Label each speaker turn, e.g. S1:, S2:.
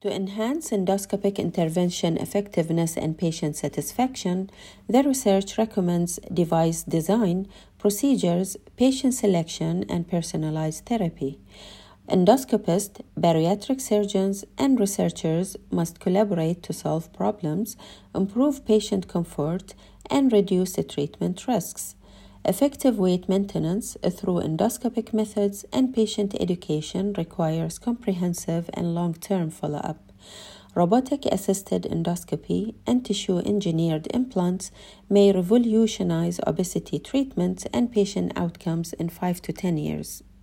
S1: To enhance endoscopic intervention effectiveness and patient satisfaction, the research recommends device design, procedures, patient selection, and personalized therapy. Endoscopists, bariatric surgeons, and researchers must collaborate to solve problems, improve patient comfort, and reduce the treatment risks. Effective weight maintenance through endoscopic methods and patient education requires comprehensive and long-term follow-up. Robotic-assisted endoscopy and tissue-engineered implants may revolutionize obesity treatment and patient outcomes in 5 to 10 years.